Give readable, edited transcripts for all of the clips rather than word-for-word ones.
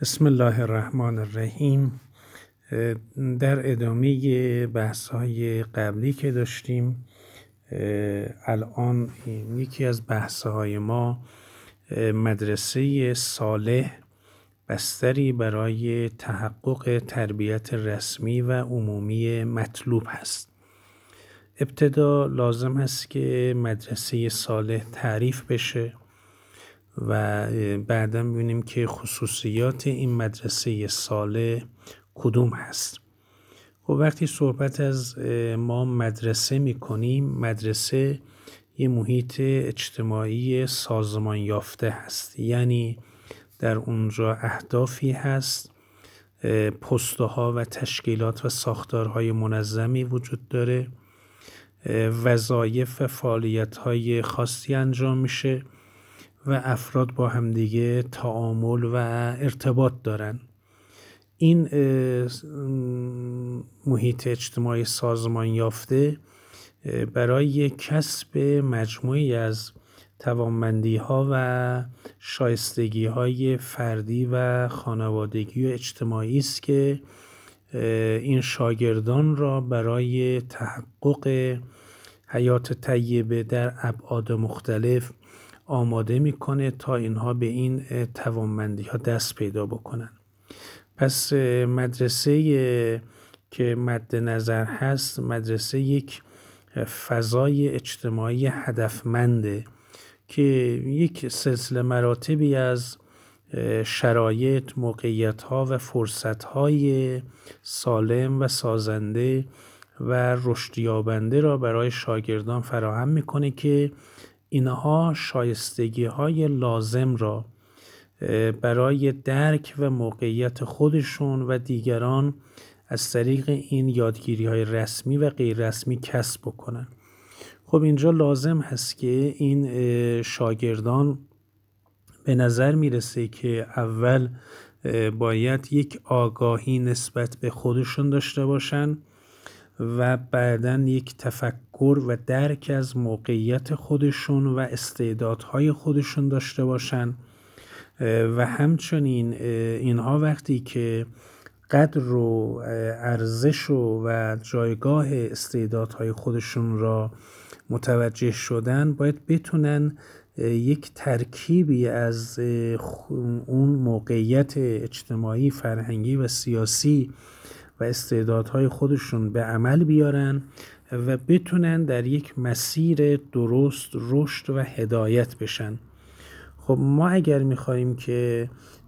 بسم الله الرحمن الرحیم. در ادامه بحث‌های قبلی که داشتیم، الان یکی از بحث‌های ما مدرسه صالح بستری برای تحقق تربیت رسمی و عمومی مطلوب هست. ابتدا لازم است که مدرسه صالح تعریف بشه و بعدا ببینیم که خصوصیات این مدرسه صالح کدوم هست. خب وقتی صحبت از ما مدرسه میکنیم، مدرسه یه محیط اجتماعی سازمان یافته هست، یعنی در اونجا اهدافی هست، پسته ها و تشکیلات و ساختارهای منظمی وجود داره، وظایف و فعالیت های خاصی انجام میشه و افراد با همدیگه تعامل و ارتباط دارن. این محیط اجتماعی سازمان یافته برای کسب مجموعی از توانمندی ها و شایستگی های فردی و خانوادگی و اجتماعی است که این شاگردان را برای تحقق حیات طیبه در ابعاد مختلف آماده میکنه تا اینها به این توانمندی ها دست پیدا بکنن. پس مدرسه که مد نظر هست، مدرسه یک فضای اجتماعی هدفمنده که یک سلسله مراتبی از شرایط، موقعیت ها و فرصت های سالم و سازنده و رشد یابنده را برای شاگردان فراهم میکنه که اینها شایستگی های لازم را برای درک و موقعیت خودشون و دیگران از طریق این یادگیری های رسمی و غیر رسمی کسب بکنن. خب اینجا لازم هست که این شاگردان به نظر میرسه که اول باید یک آگاهی نسبت به خودشون داشته باشن و بعداً یک تفکر و درک از موقعیت خودشون و استعدادهای خودشون داشته باشن و همچنین اینها وقتی که قدر و ارزش و جایگاه استعدادهای خودشون را متوجه شدن، باید بتونن یک ترکیبی از اون موقعیت اجتماعی، فرهنگی و سیاسی و استعدادهای خودشون به عمل بیارن و بتونن در یک مسیر درست رشد و هدایت بشن. خب ما اگر میخواییم که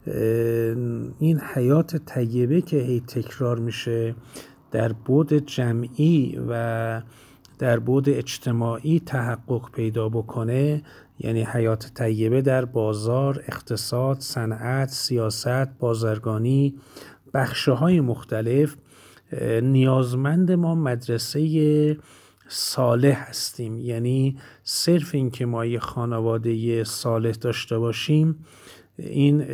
این حیات طیبه که هی تکرار میشه در بعد جمعی و در بعد اجتماعی تحقق پیدا بکنه، یعنی حیات طیبه در بازار، اقتصاد، صنعت، سیاست، بازرگانی، بخش‌های مختلف، نیازمند ما مدرسه صالح هستیم. یعنی صرف این که ما یه خانواده صالح داشته باشیم این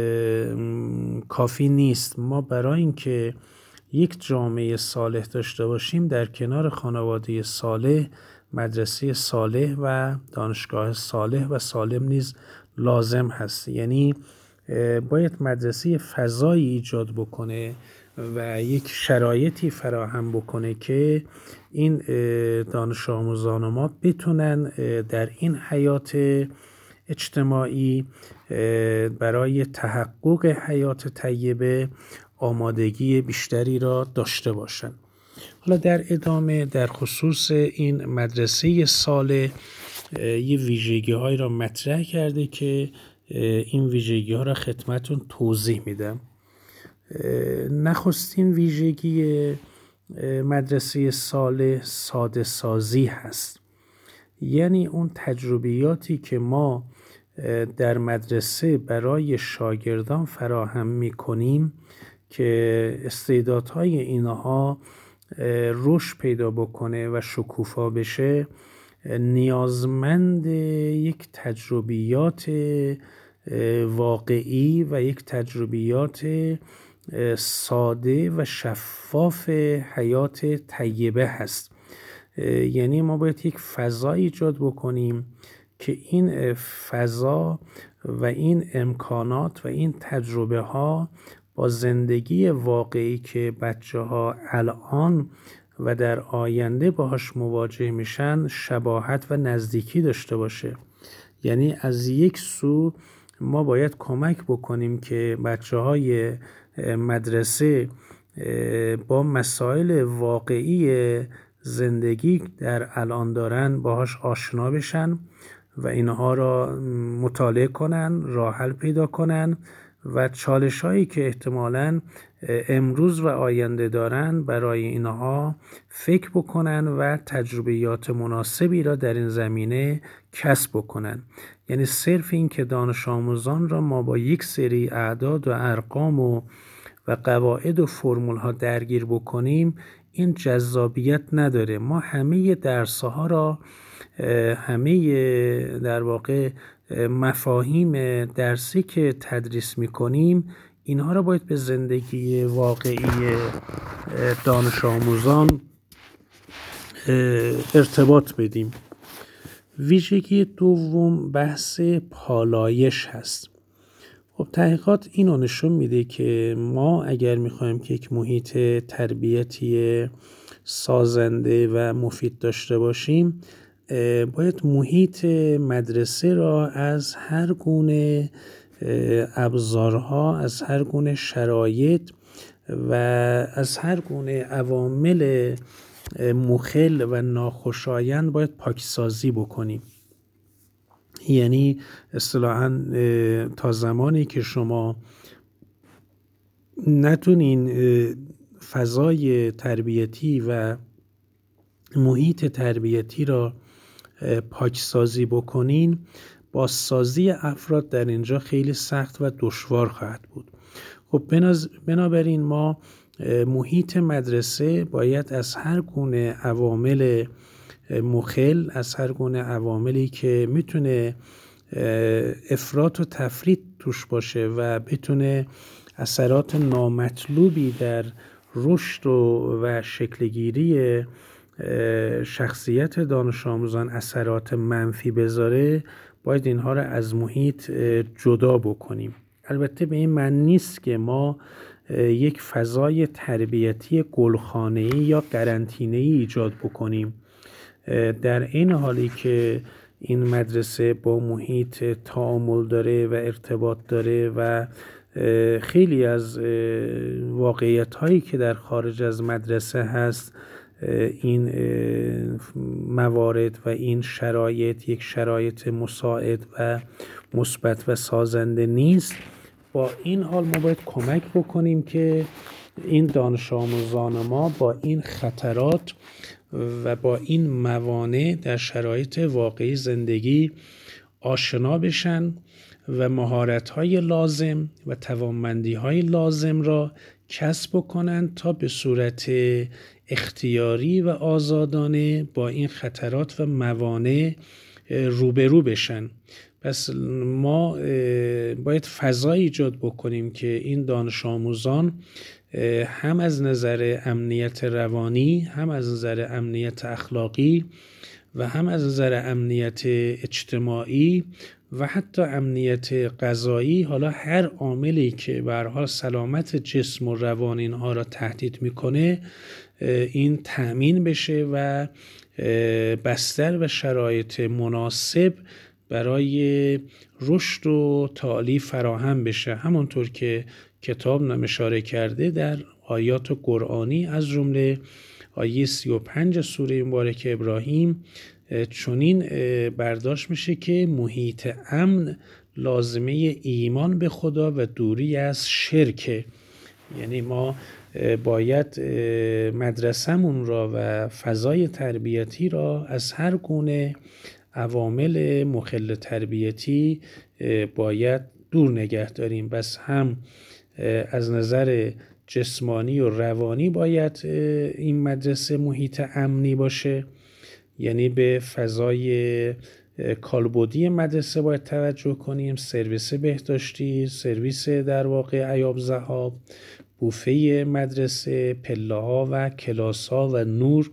کافی نیست. ما برای اینکه یک جامعه صالح داشته باشیم، در کنار خانواده صالح مدرسه صالح و دانشگاه صالح و سالم نیز لازم هست. یعنی باید مدرسه فضایی ایجاد بکنه و یک شرایطی فراهم بکنه که این دانش آموزان ما بتونن در این حیات اجتماعی برای تحقق حیات طیبه آمادگی بیشتری را داشته باشند. حالا در ادامه در خصوص این مدرسه صالح یه ویژگی های را مطرح کرده که این ویژگی ها را خدمتون توضیح میدم. نخستین ویژگی مدرسه صالح ساده سازی هست. یعنی اون تجربیاتی که ما در مدرسه برای شاگردان فراهم میکنیم که استعدادهای اینها رشد پیدا بکنه و شکوفا بشه، نیازمند یک تجربیات واقعی و یک تجربیات ساده و شفاف حیات طیبه هست. یعنی ما باید یک فضا ایجاد بکنیم که این فضا و این امکانات و این تجربه ها با زندگی واقعی که بچه ها الان و در آینده باهاش مواجه میشن شباهت و نزدیکی داشته باشه. یعنی از یک سو ما باید کمک بکنیم که بچه های مدرسه با مسائل واقعی زندگی در الان دارن باهاش آشنا بشن و اینها را مطالعه کنن، راه حل پیدا کنن و چالش هایی که احتمالاً امروز و آینده دارن برای اینها فکر بکنن و تجربیات مناسبی را در این زمینه کسب بکنن. یعنی صرف این که دانش آموزان را ما با یک سری اعداد و ارقام و قواعد و فرمول ها درگیر بکنیم این جذابیت نداره. ما همه درس ها را، همه در واقع مفاهیم درسی که تدریس میکنیم اینها را باید به زندگی واقعی دانش آموزان ارتباط بدیم. ویژگی دوم بحث پالایش هست. خب تحقیقات اینو نشون میده که ما اگر میخوایم که یک محیط تربیتی سازنده و مفید داشته باشیم باید محیط مدرسه را از هر گونه ابزارها، از هر گونه شرایط و از هر گونه عوامل مخل و ناخوشایند باید پاکسازی بکنیم. یعنی اصطلاحاً تا زمانی که شما نتونین فضای تربیتی و محیط تربیتی را پاکسازی بکنین، بازسازی افراد در اینجا خیلی سخت و دشوار خواهد بود. خب بنابراین ما محیط مدرسه باید از هر گونه عوامل مخل، از هر گونه عواملی که میتونه افراط و تفریط توش باشه و بتونه اثرات نامطلوبی در رشد و شکلگیری شخصیت دانش آموزان اثرات منفی بذاره، باید اینها را از محیط جدا بکنیم. البته به این معنی نیست که ما یک فضای تربیتی گلخانه‌ای یا قرنطینه‌ای ایجاد بکنیم. در این حالی که این مدرسه با محیط تعامل داره و ارتباط داره و خیلی از واقعیت هایی که در خارج از مدرسه هست این موارد و این شرایط یک شرایط مساعد و مثبت و سازنده نیست، با این حال ما باید کمک بکنیم که این دانش آموزان ما با این خطرات و با این موانع در شرایط واقعی زندگی آشنا بشن و مهارت‌های لازم و توانمندی‌های لازم را کسب کنند تا به صورت اختیاری و آزادانه با این خطرات و موانع روبرو بشن. پس ما باید فضایی ایجاد بکنیم که این دانش آموزان هم از نظر امنیت روانی، هم از نظر امنیت اخلاقی و هم از نظر امنیت اجتماعی و حتی امنیت غذایی، حالا هر عاملی که به هر حال سلامت جسم و روان اینها را تهدید میکنه این تأمین بشه و بستر و شرایط مناسب برای رشد و تعالی فراهم بشه. همونطور که کتاب نام اشاره کرده در آیات قرآنی از جمله آیه 35 سوره مبارک ابراهیم چنین برداشت میشه که محیط امن لازمه ایمان به خدا و دوری از شرک. یعنی ما باید مدرسمون را و فضای تربیتی را از هر گونه عوامل مخل تربیتی باید دور نگه داریم. بس هم از نظر جسمانی و روانی باید این مدرسه محیط امنی باشه، یعنی به فضای کالبدی مدرسه باید توجه کنیم، سرویس بهداشتی، سرویس در واقع عیاب ذهاب، بوفه مدرسه، پله ها و کلاس ها و نور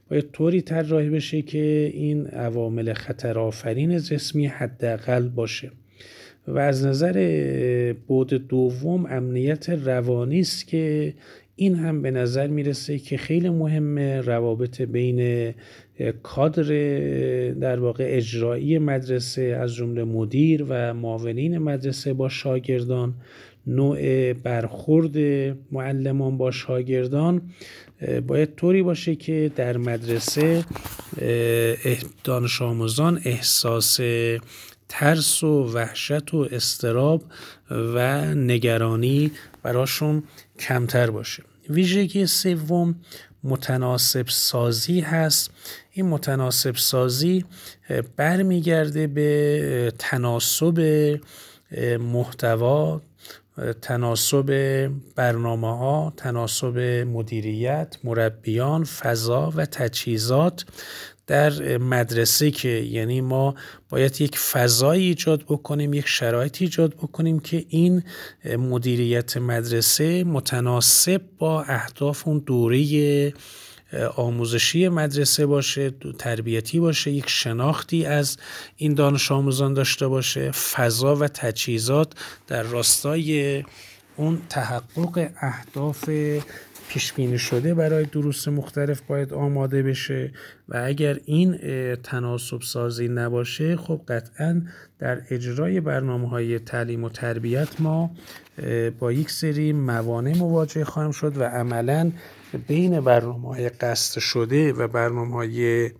باید طوری طراحی بشه که این عوامل خطرآفرین جسمی حداقل باشه. و از نظر بعد دوم امنیت روانی است که این هم به نظر میرسه که خیلی مهمه. روابط بین کادر در واقع اجرایی مدرسه از جمله مدیر و معاونین مدرسه با شاگردان، نوع برخورد معلمان با شاگردان باید طوری باشه که در مدرسه دانش آموزان احساس ترس و وحشت و اضطراب و نگرانی براشون کمتر باشه. ویژگی سوم متناسب سازی هست. این متناسب سازی برمیگرده به تناسب محتوا، تناسب برنامه‌ها، تناسب مدیریت، مربیان، فضا و تجهیزات در مدرسه، که یعنی ما باید یک فضایی ایجاد بکنیم، یک شرایطی ایجاد بکنیم که این مدیریت مدرسه متناسب با اهداف اون دوره آموزشی مدرسه باشه، تربیتی باشه، یک شناختی از این دانش آموزان داشته باشه، فضا و تجهیزات در راستای اون تحقق اهداف پیش بینی شده برای دروس مختلف باید آماده بشه. و اگر این تناسب سازی نباشه، خب قطعاً در اجرای برنامه‌های تعلیم و تربیت ما با یک سری موانع مواجه خواهیم شد و عملاً بین برنامه‌های قصد شده و برنامه‌های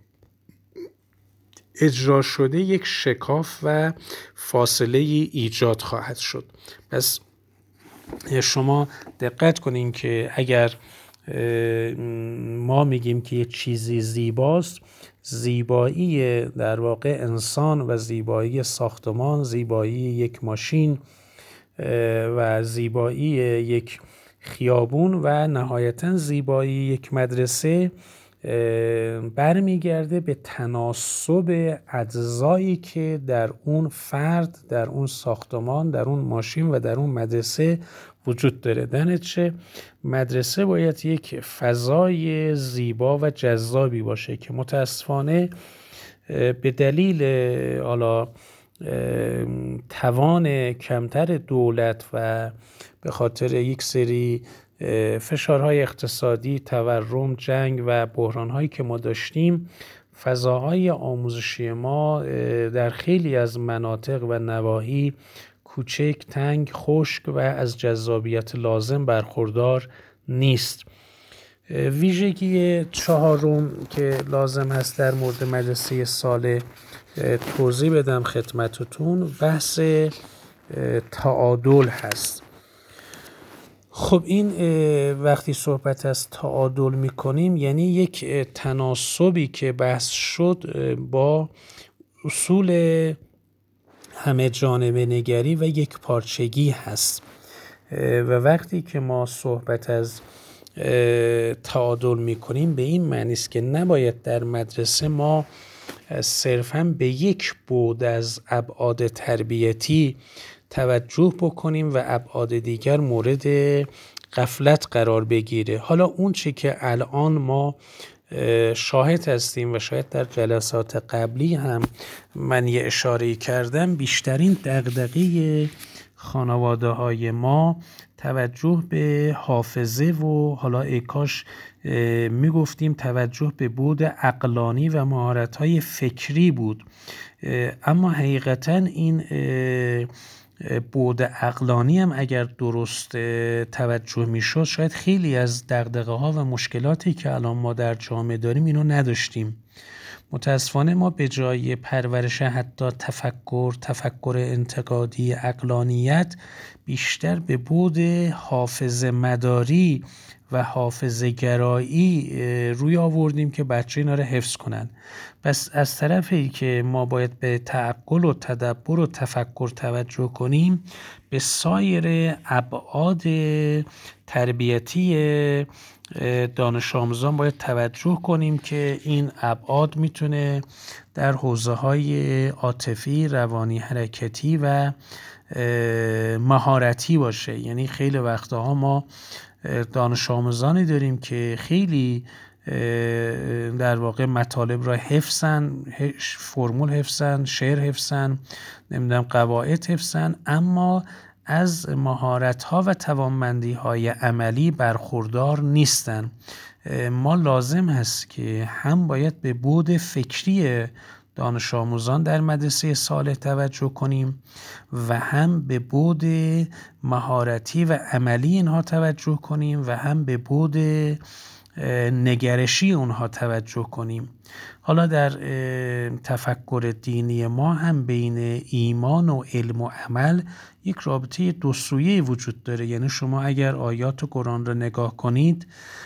اجرا شده یک شکاف و فاصله ایجاد خواهد شد. پس شما دقت کنین که اگر ما میگیم که یک چیزی زیباست، زیبایی در واقع انسان و زیبایی ساختمان، زیبایی یک ماشین و زیبایی یک خیابون و نهایتاً زیبایی یک مدرسه برمیگرده به تناسب اجزایی که در اون فرد، در اون ساختمان، در اون ماشین و در اون مدرسه وجود داره. در نتیجه مدرسه باید یک فضای زیبا و جذابی باشه که متاسفانه به دلیل توان کمتر دولت و به خاطر یک سری فشارهای اقتصادی، تورم، جنگ و بحرانهایی که ما داشتیم، فضاهای آموزشی ما در خیلی از مناطق و نواحی کوچک، تنگ، خشک و از جذابیت لازم برخوردار نیست. ویژگی چهارم که لازم هست در مورد مدرسه ساله توضیح بدم خدمتتون، بحث تعادل هست. خب این وقتی صحبت از تعادل میکنیم یعنی یک تناسبی که بحث شد با اصول همه جانبه نگری و یک پارچگی هست. و وقتی که ما صحبت از تعادل میکنیم به این معنی است که نباید در مدرسه ما صرفاً به یک بعد از ابعاد تربیتی توجه بکنیم و ابعاد دیگر مورد غفلت قرار بگیره. حالا اون چی که الان ما شاهد هستیم و شاید در جلسات قبلی هم من یه اشاره کردم، بیشترین دغدغه خانواده های ما توجه به حافظه و حالا ای کاش میگفتیم توجه به بعد عقلانی و مهارت‌های فکری بود. اما حقیقتاً این بعد عقلانی هم اگر درست توجه میشد شاید خیلی از دغدغه‌ها و مشکلاتی که الان ما در جامعه داریم اینو نداشتیم. متاسفانه ما به جای پرورش حتی تفکر انتقادی، عقلانیت، بیشتر به بعد حافظه مداری و حافظه گرایی روی آوردیم که بچه اینا رو حفظ کنن. پس از طرفی که ما باید به تعقل و تدبر و تفکر توجه کنیم، به سایر ابعاد تربیتی دانش آموزان باید توجه کنیم که این ابعاد میتونه در حوزه‌های عاطفی، روانی، حرکتی و مهارتی باشه. یعنی خیلی وقتها ما دانش آموزانی داریم که خیلی در واقع مطالب را حفظن، فرمول حفظن، شعر حفظن، نمیدونم قواعد حفظن، اما از مهارت‌ها و توانمندی‌های عملی برخوردار نیستن. ما لازم هست که هم باید به بعد فکری دانش آموزان در مدرسه صالح توجه کنیم و هم به بعد مهارتی و عملی اینها توجه کنیم و هم به بعد نگرشی اونها توجه کنیم. حالا در تفکر دینی ما هم بین ایمان و علم و عمل یک رابطه دو سویه وجود داره. یعنی شما اگر آیات قرآن رو نگاه کنید،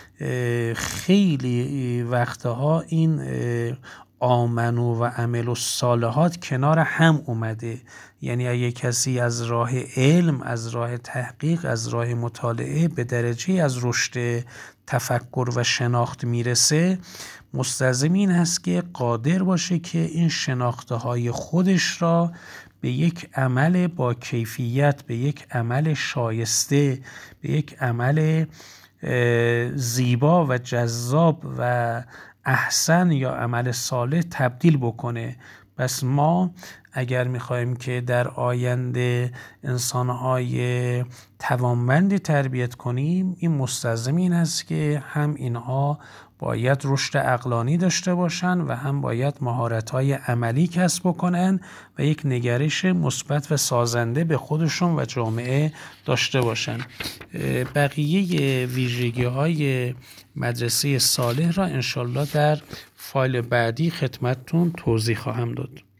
خیلی وقتها این آمنو و عمل و صالحات کنار هم اومده. یعنی اگه کسی از راه علم، از راه تحقیق، از راه مطالعه به درجه از رشد تفکر و شناخت میرسه، مستلزم این هست که قادر باشه که این شناخته های خودش را به یک عمل با کیفیت، به یک عمل شایسته، به یک عمل زیبا و جذاب و احسن یا عمل صالح تبدیل بکنه. پس ما اگر میخوایم که در آینده انسانهای توانمندی تربیت کنیم، این مستلزم این است که هم اینها باید رشد عقلانی داشته باشن و هم باید مهارت‌های عملی کسب بکنن و یک نگرش مثبت و سازنده به خودشون و جامعه داشته باشن. بقیه ویژگی‌های مدرسه صالح را انشالله در فایل بعدی خدمتتون توضیح خواهم داد.